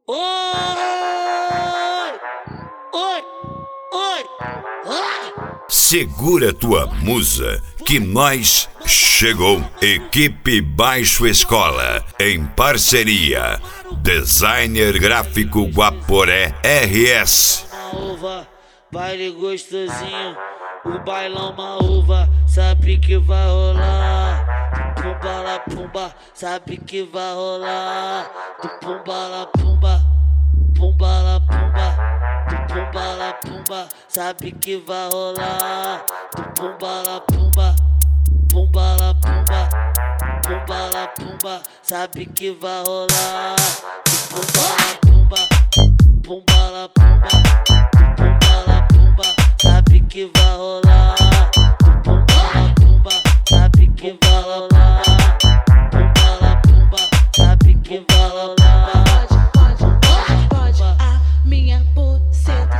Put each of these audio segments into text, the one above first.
Oi, oi, oi, oi. Segura tua musa, que nós chegou. Equipe Baixo Escola, em parceria. Designer gráfico Guaporé RS. Uva, baile gostosinho, o bailão uma uva, sabe que vai rolar. Pumba la pumba, sabe que vai rolar. Do pumba la pumba, pumba la pumba. Do pumba la pumba, sabe que vai rolar. Do pumba la pumba, pumba la pumba. Pumba la pumba, sabe que vai rolar. Do pumba la pumba, pumba la pumba. Pumba la pumba, sabe que vai rolar. Pumba la pumba, sabe que vai rolar. Pumba la pumba, sabe que vai rolar. Pode, a minha buceta,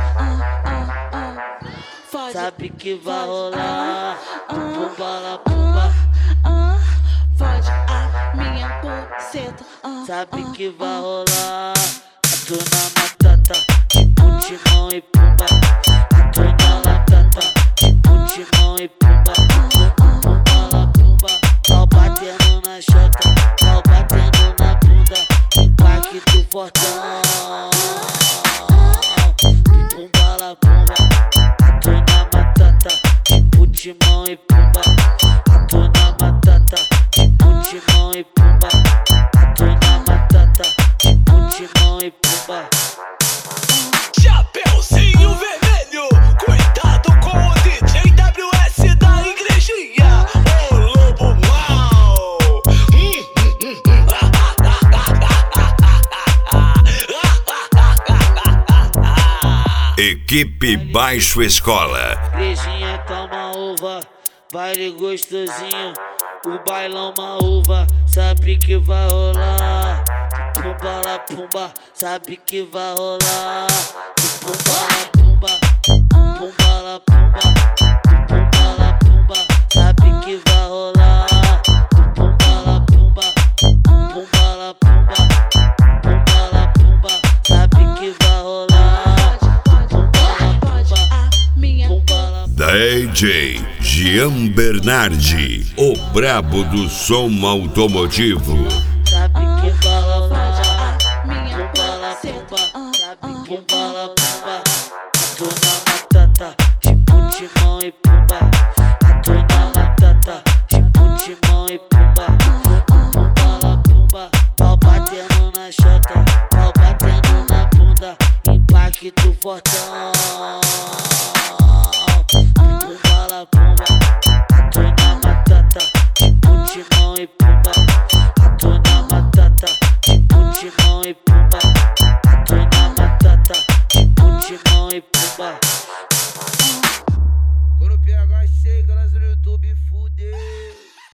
Fode, sabe que vai rolar. Pumba la pumba, fode a minha buceta, sabe que vai rolar. Atuna matata, tipo timão e pumba. Atuna latata, tipo timão e pumba. Pumba la pumba, pau batendo na chota, pau batendo na bunda. Impacto fortão. Pumba la pumba, atuna matata, tipo timão e pumba. Atuna matata, tipo timão e pumba. Atuna matata, tipo timão e pumba. Chapeuzinho vermelho, cuidado com o DJ WS da igrejinha, o lobo mau. Equipe Baixo Escola. Igrejinha toma uva, baile gostosinho, o bailão uma uva, sabe que vai rolar. Pumba la pumba, sabe que vai rolar. Pumba la pumba, pumba la pumba. Pumba la pumba, sabe que vai rolar. Pumba la pumba, pumba la pumba. Pumba la pumba, sabe que vai rolar. Pumba la pumba, a minha pumba la DJ Gian Bernardi, o brabo do som automotivo. sabe que vai rolar. a minha Pumba la buceta, pumba, sabe pumba la pumba. Atuna matata, tipo timão e pumba. Atuna latata, tipo timão e pumba. Pumba la pumba, pau batendo na chota, pau batendo na bunda. Impacto fortão. Pumba la pumba, atuna matata, tipo timão e pumba. Atuna matata, tipo timão e pumba. Atuna matata, tipo timão e pumba. Quando o PH chega, lança no YouTube, fudeu.